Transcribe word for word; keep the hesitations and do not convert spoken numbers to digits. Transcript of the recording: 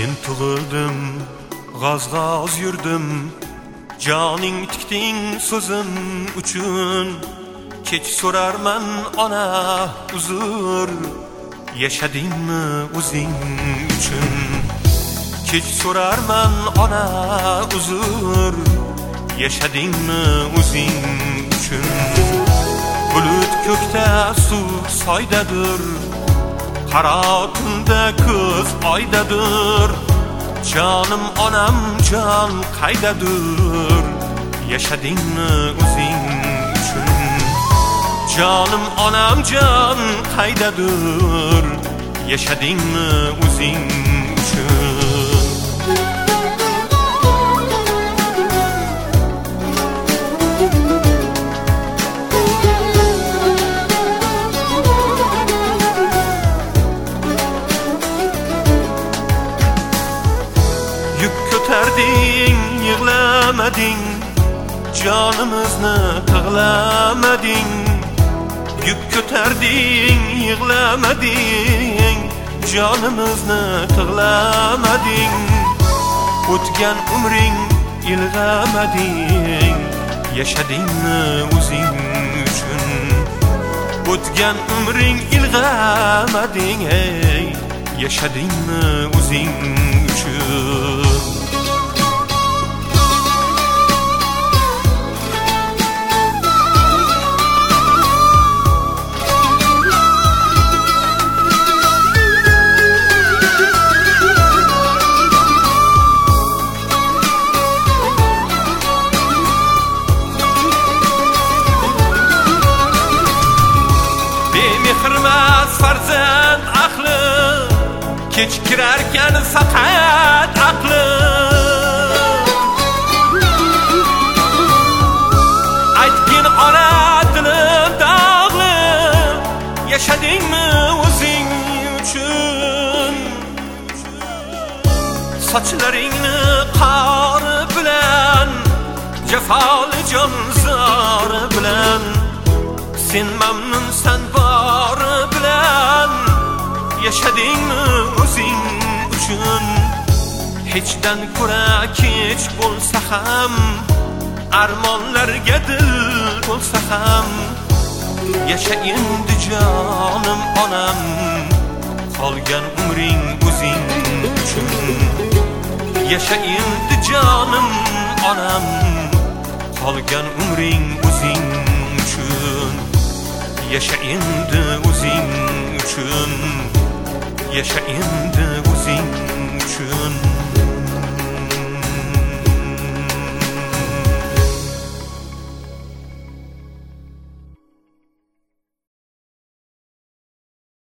Men tug'ildim, g'az-g'az yurdim, joning tikding so'zim uchun. Kech so'rarman ona uzr, yashadingmi o'zing uchun. Kech so'rarman ona uzr, yashadingmi o'zing uchun. Bulut ko'kda suv soydadir, qaro tunda ko'z oydadir. Jonim onam jon qaydadir, yashadingmi o'zing uchun. Jonim onam jon qaydadir, yashadingmi o'zing uchun. Yük ko'tarding, yig'lamading, jonimizni tig'lamading. Yük ko'tarding, yig'lamading, jonimizni tig'lamading. O'tgan umring ilg'amading, yashadingmi o'zing uchun. O'tgan umring ilg'amading, ey, yashadingmi o'zing uchun. Mehrmas farzand aqli, kech kirarkan faqat aqli. Aytgin ona dilim dog'li, yashadingmi o'zing uchun. Sochlaringni qori bilan, jafoli jon zori bilan. Sen mamnunsan bori bilan, yashadingmi o'zing uchun. Hechdan ko'ra kech bo'lsa ham, armonlarga dil bo'lsa ham. Yasha endi jonim onam, qolgan umring o'zing uchun. Yasha endi jonim onam, qolgan umring o'zing uchun. Yasha endi o'zing uchun, yasha endi o'zing uchun.